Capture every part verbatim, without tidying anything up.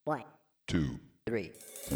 One, two, three.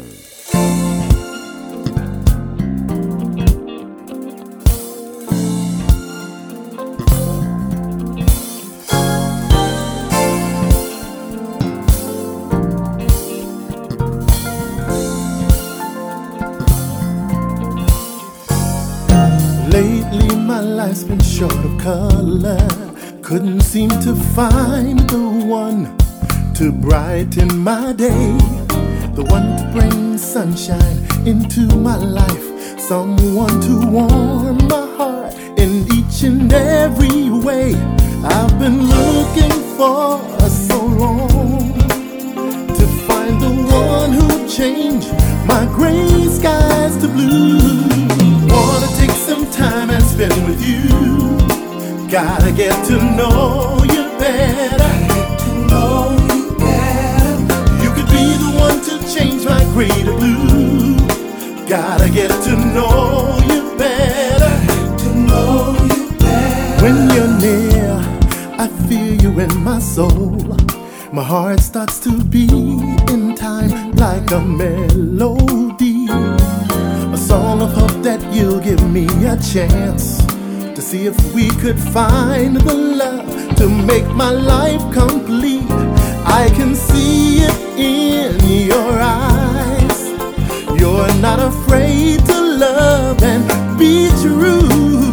Lately my life's been short of color. Couldn't seem to find the one to brighten my day, the one to bring sunshine into my life, someone to warm my heart in each and every way. I've been looking for so long to find the one who'll change my gray skies to blue. Wanna take some time and spend with you. Gotta get to know you better. Get to know you better. You could be the one to change my gray to blue. Gotta get to know you better. Get to know you better. When you're near, I feel you in my soul. My heart starts to beat in time like a melody, a song of hope that you'll give me a chance to see if we could find the love to make my life complete. I can see it in your eyes. You're not afraid to love and be true.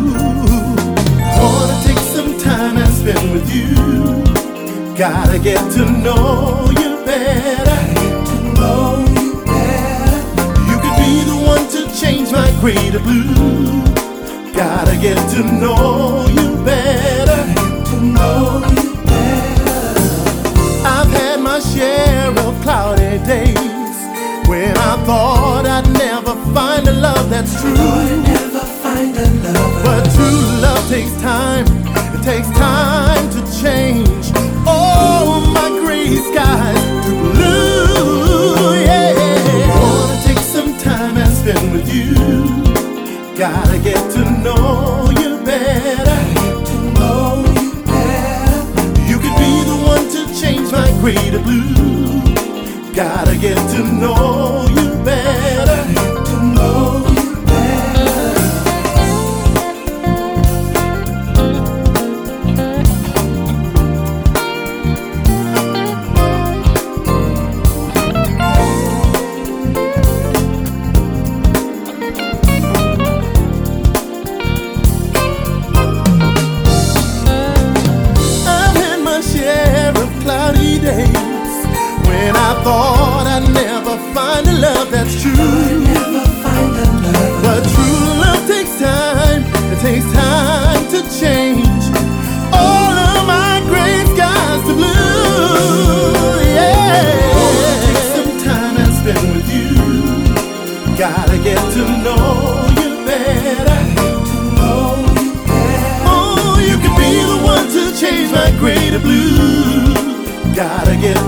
Wanna take some time and spend with you. Gotta get to know you better. Get to know you better. You could be the one to change my gray to blue. Gotta get to know you better. Get to know you better. I've had my share of cloudy days when I thought I'd never find a love that's true. I'd never find a love. But true love takes time. It takes time to change all my gray skies to blue. Yeah. Wanna take some time and spend with you. Gotta get to know you better. Get to know you better. You could be the one to change my gray to blue. Gotta get to know you better. Get to know you better. When I thought I'd never find a love that's true. I'd never find a love. But true love takes time. It takes time to change all of my gray skies to blue. Yeah. Wanna take some time and spend with you. Gotta get to know you better. Get to know you better. Oh, you could be the one to change my gray to blue. Gotta get